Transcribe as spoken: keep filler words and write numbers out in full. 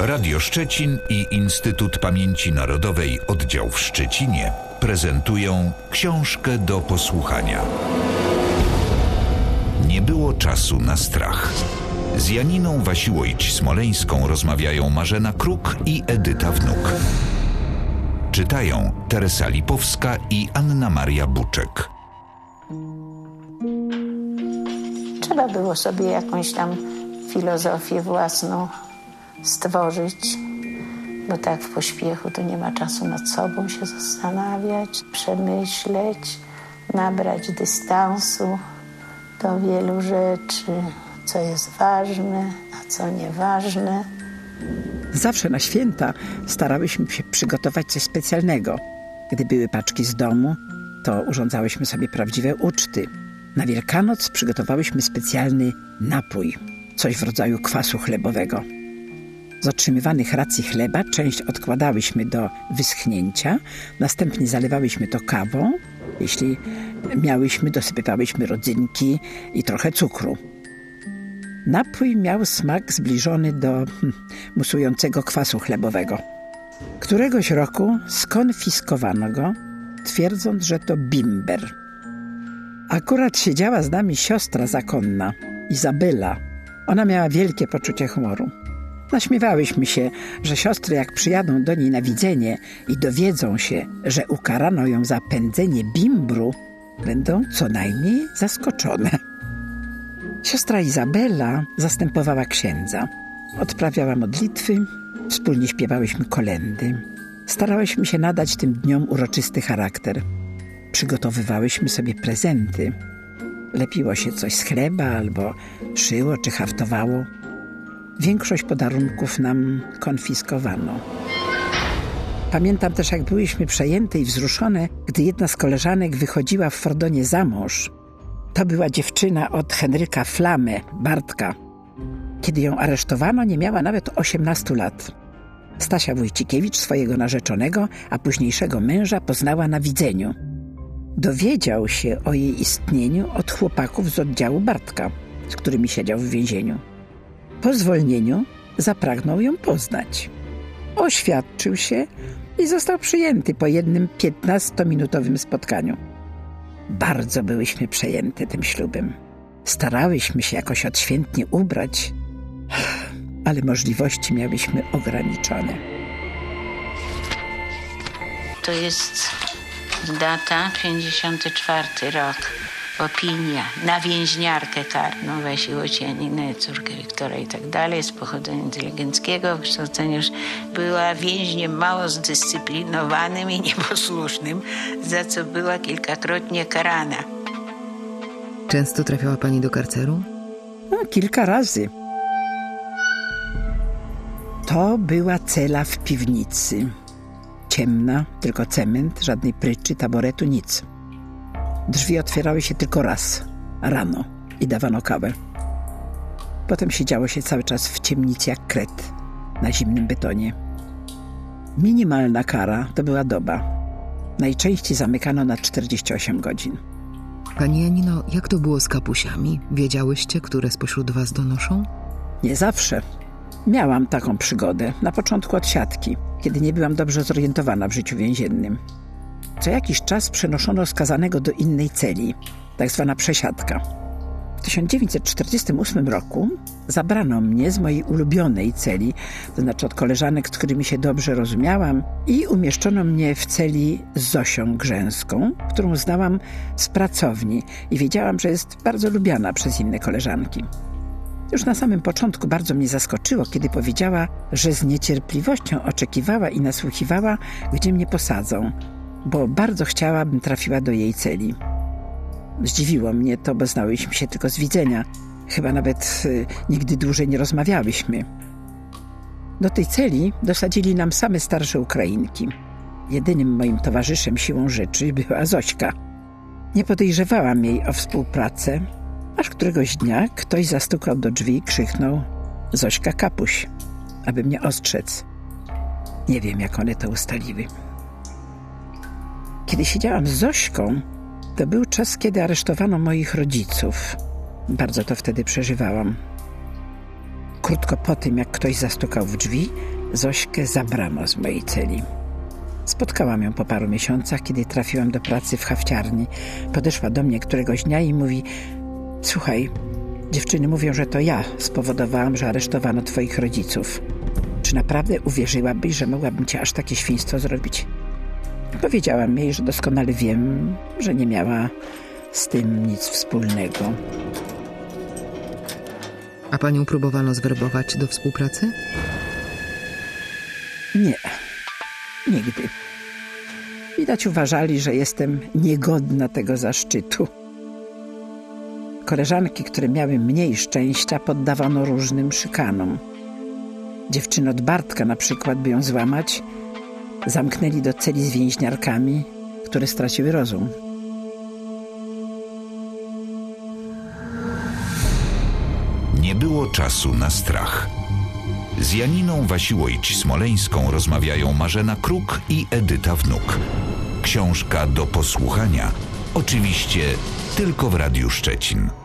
Radio Szczecin i Instytut Pamięci Narodowej Oddział w Szczecinie prezentują książkę do posłuchania. Nie było czasu na strach. Z Janiną Wasiłojć-Smoleńską rozmawiają Marzena Kruk i Edyta Wnuk. Czytają Teresa Lipowska i Anna Maria Buczek. Trzeba było sobie jakąś tam filozofię własną stworzyć, bo tak w pośpiechu to nie ma czasu nad sobą się zastanawiać, przemyśleć, nabrać dystansu do wielu rzeczy, co jest ważne, a co nieważne. Zawsze na święta starałyśmy się przygotować coś specjalnego. Gdy były paczki z domu, to urządzałyśmy sobie prawdziwe uczty. Na Wielkanoc przygotowałyśmy specjalny napój, coś w rodzaju kwasu chlebowego. Z otrzymywanych racji chleba część odkładałyśmy do wyschnięcia, następnie zalewałyśmy to kawą. Jeśli miałyśmy, dosypywałyśmy rodzynki i trochę cukru. Napój miał smak zbliżony do hm, musującego kwasu chlebowego. Któregoś roku skonfiskowano go, twierdząc, że to bimber. Akurat siedziała z nami siostra zakonna, Izabela. Ona miała wielkie poczucie humoru. Naśmiewałyśmy się, że siostry jak przyjadą do niej na widzenie i dowiedzą się, że ukarano ją za pędzenie bimbru, będą co najmniej zaskoczone. Siostra Izabela zastępowała księdza. Odprawiała modlitwy, wspólnie śpiewałyśmy kolędy. Starałyśmy się nadać tym dniom uroczysty charakter. Przygotowywałyśmy sobie prezenty. Lepiło się coś z chleba albo szyło czy haftowało. Większość podarunków nam konfiskowano. Pamiętam też, jak byłyśmy przejęte i wzruszone, gdy jedna z koleżanek wychodziła w Fordonie za mąż. To była dziewczyna od Henryka Flamy, Bartka. Kiedy ją aresztowano, nie miała nawet osiemnastu lat. Stasia Wójcikiewicz swojego narzeczonego, a późniejszego męża poznała na widzeniu. Dowiedział się o jej istnieniu od chłopaków z oddziału Bartka, z którymi siedział w więzieniu. Po zwolnieniu zapragnął ją poznać. Oświadczył się i został przyjęty po jednym piętnastominutowym spotkaniu. Bardzo byłyśmy przejęte tym ślubem. Starałyśmy się jakoś odświętnie ubrać, ale możliwości miałyśmy ograniczone. To jest data pięćdziesiąty czwarty rok. Opinia na więźniarkę karną Wasiłojć Janinę, córkę Wiktora i tak dalej, z pochodzenia inteligenckiego, wykształcenia już była więźniem mało zdyscyplinowanym i nieposłusznym, za co była kilkakrotnie karana. Często trafiała pani do karceru? No, kilka razy. To była cela w piwnicy. Ciemna, tylko cement, żadnej pryczy, taboretu, nic. Drzwi otwierały się tylko raz, rano, i dawano kawę. Potem siedziało się cały czas w ciemnicy jak kret, na zimnym betonie. Minimalna kara to była doba. Najczęściej zamykano na czterdzieści osiem godzin. Pani Janino, jak to było z kapusiami? Wiedziałyście, które spośród was donoszą? Nie zawsze. Miałam taką przygodę, na początku od siatki, kiedy nie byłam dobrze zorientowana w życiu więziennym. Co jakiś czas przenoszono skazanego do innej celi, tak zwana przesiadka. W tysiąc dziewięćset czterdziestym ósmym roku zabrano mnie z mojej ulubionej celi, to znaczy od koleżanek, z którymi się dobrze rozumiałam, i umieszczono mnie w celi z Zosią Grzęską, którą znałam z pracowni i wiedziałam, że jest bardzo lubiana przez inne koleżanki. Już na samym początku bardzo mnie zaskoczyło, kiedy powiedziała, że z niecierpliwością oczekiwała i nasłuchiwała, gdzie mnie posadzą, bo bardzo chciała, abym trafiła do jej celi. Zdziwiło mnie to, bo znałyśmy się tylko z widzenia. Chyba nawet y, nigdy dłużej nie rozmawiałyśmy. Do tej celi dosadzili nam same starsze Ukrainki. Jedynym moim towarzyszem siłą rzeczy była Zośka. Nie podejrzewałam jej o współpracę, aż któregoś dnia ktoś zastukał do drzwi i krzyknął: Zośka Kapuś, aby mnie ostrzec. Nie wiem, jak one to ustaliły. Kiedy siedziałam z Zośką, to był czas, kiedy aresztowano moich rodziców. Bardzo to wtedy przeżywałam. Krótko po tym, jak ktoś zastukał w drzwi, Zośkę zabrano z mojej celi. Spotkałam ją po paru miesiącach, kiedy trafiłam do pracy w hafciarni. Podeszła do mnie któregoś dnia i mówi: słuchaj, dziewczyny mówią, że to ja spowodowałam, że aresztowano twoich rodziców. Czy naprawdę uwierzyłabyś, że mogłabym ci aż takie świństwo zrobić? Powiedziałam jej, że doskonale wiem, że nie miała z tym nic wspólnego. A panią próbowano zwerbować do współpracy? Nie, nigdy. Widać uważali, że jestem niegodna tego zaszczytu. Koleżanki, które miały mniej szczęścia, poddawano różnym szykanom. Dziewczyny od Bartka na przykład, by ją złamać, zamknęli do celi z więźniarkami, które straciły rozum. Nie było czasu na strach. Z Janiną Wasiłojć-Smoleńską rozmawiają Marzena Kruk i Edyta Wnuk. Książka do posłuchania, oczywiście tylko w Radiu Szczecin.